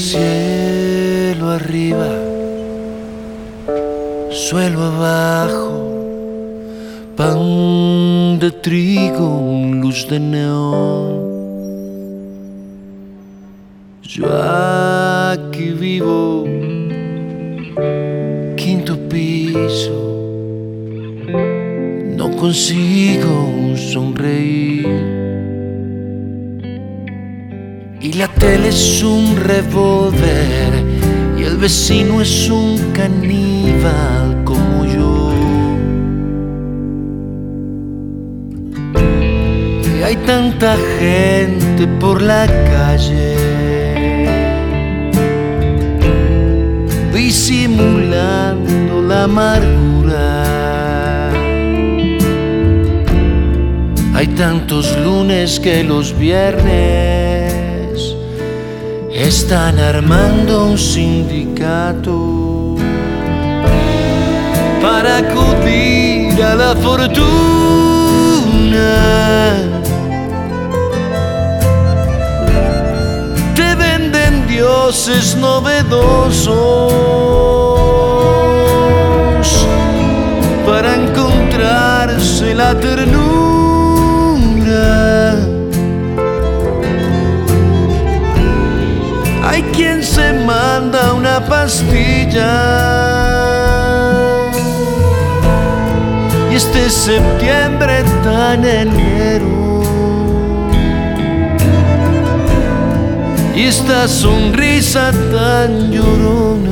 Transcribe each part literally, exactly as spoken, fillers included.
Cielo arriba, suelo abajo, pan de trigo, luz de neón. Yo aquí vivo, quinto piso, no consigo sonreír. Y la tele es un revólver y el vecino es un caníbal como yo. Y hay tanta gente por la calle disimulando la amargura. Hay tantos lunes que los viernes están armando un sindicato para acudir a la fortuna. Te venden dioses novedosos para encontrarse la ternura. Hay quien se manda una pastilla y este septiembre tan enero y esta sonrisa tan llorona.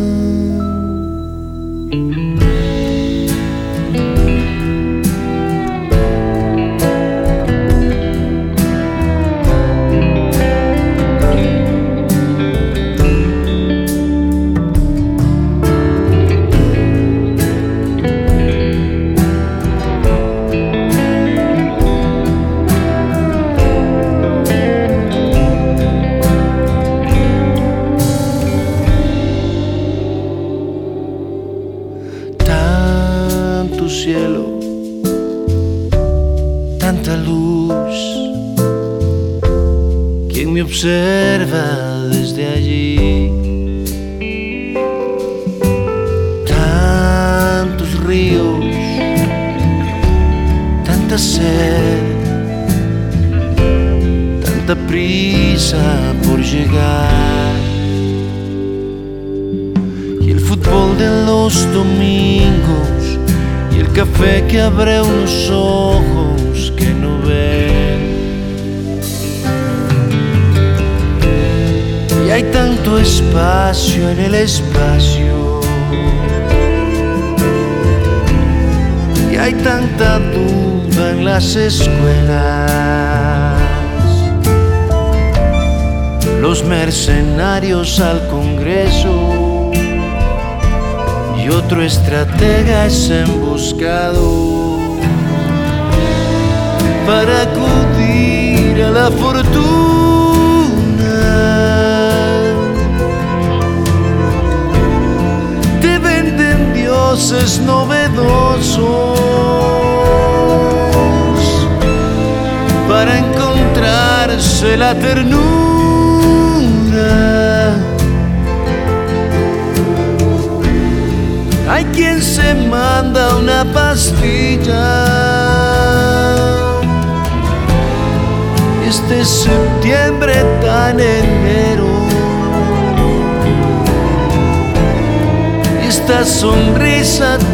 Cielo, tanta luz, ¿quién me observa desde allí? Tantos ríos, tanta sed, tanta prisa por llegar. Y el fútbol de los domingos, y el café que abre unos ojos que no ven. Y hay tanto espacio en el espacio, y hay tanta duda en las escuelas. Los mercenarios al Congreso y otro estratega es emboscado para acudir a la fortuna. Te venden dioses novedosos para encontrarse la ternura. Hay quien se manda una pastilla este septiembre tan enero y esta sonrisa